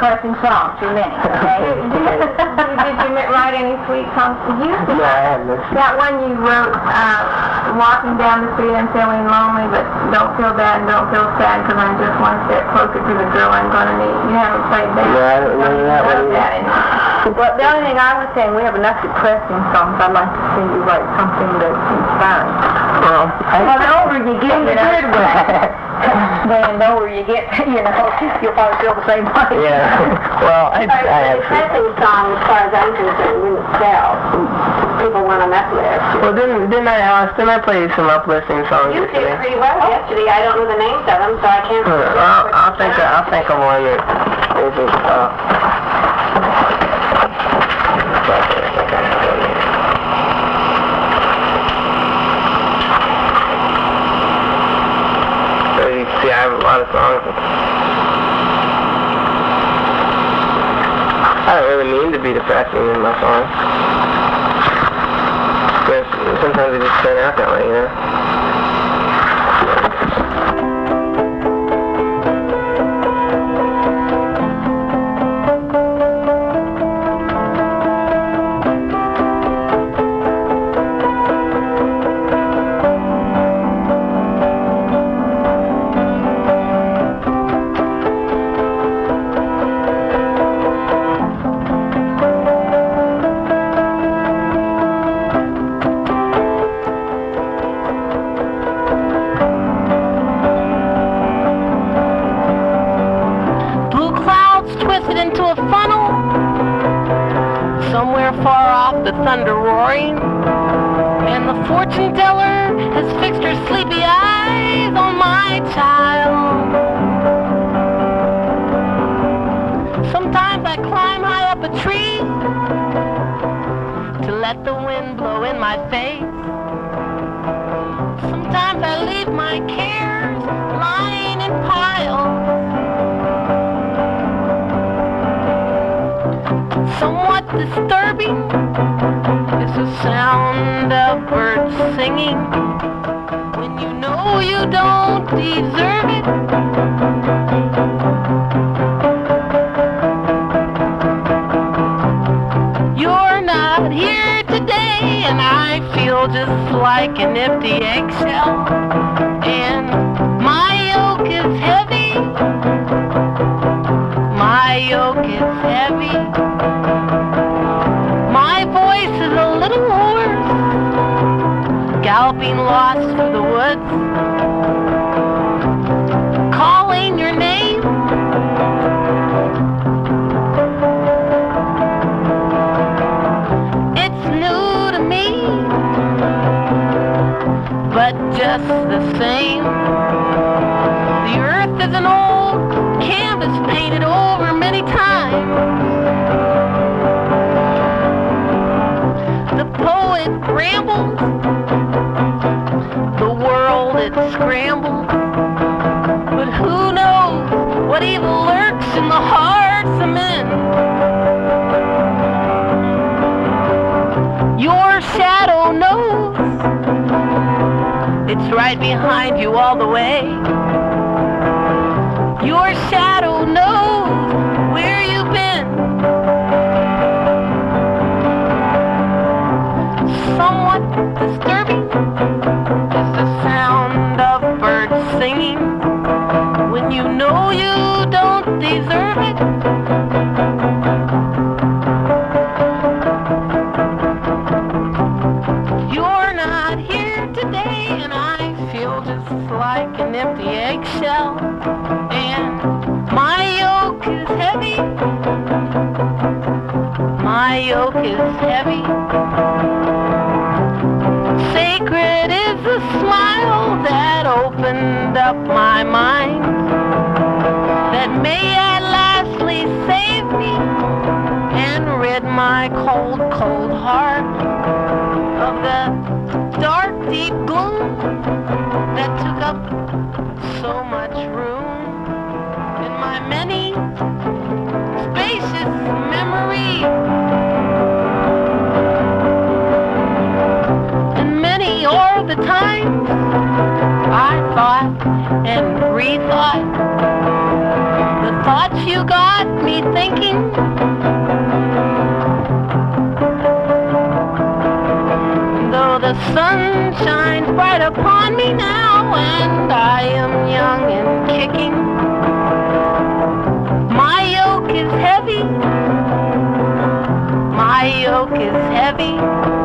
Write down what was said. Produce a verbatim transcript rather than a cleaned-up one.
depressing songs, too many, okay? Did you write any sweet songs? You No, I haven't. that one you wrote, uh, walking down the street and feeling lonely, but don't feel bad and don't feel sad because I'm just one step closer to the girl I'm going to meet. You haven't played that? No, I don't know that one. That in well, the only thing I was saying, we have enough depressing songs. I'd like to see you write something that's inspiring. Well, I, Well, the older you get, you you know, know, then the older you get, you know, you'll probably feel the same way. yeah. Well, I, I have. depressing song, as far as I'm concerned, wouldn't sell. People want them uplift. Well, didn't didn't I, Alice? Didn't I play some uplifting songs You did yesterday? pretty well yesterday. I don't know the names of them, so I can't. Uh, I'll, I'll think. Of, I'll think of one that isn't. Uh, so you see, I have a lot of songs. I don't really mean to be depressing in my songs. But sometimes they just turn out that way, you know? The thunder roaring, and the fortune teller has fixed her sleepy eyes on my child. Sometimes I climb high up a tree to let the wind blow in my face. Sometimes I leave my cares lying in piles. Somewhat disturbing is the sound of birds singing when you know you don't deserve it. You're not here today, and I feel just like an empty eggshell, and my yoke is heavy. My yoke is heavy. My voice is a little hoarse, galloping lost through the woods, calling your name. It's new to me, but just the same, the earth is an old canvas painted over many times. It rambles, the world it scrambles, but who knows what evil lurks in the hearts of men. Your shadow knows, it's right behind you all the way. Your shadow knows where you've been. Somewhat disturbing is the sound of birds singing when you know you don't deserve it. You're not here today, and I feel just like an empty eggshell, and my yoke is heavy. My yoke is heavy. Sacred is the smile that opened up my mind, that may at lastly save me and rid my cold, cold heart of the dark, deep gloom that took up so much room in my many spacious memories. Or the times I thought and rethought, the thoughts you got me thinking. Though the sun shines bright upon me now, and I am young and kicking, my yoke is heavy, my yoke is heavy.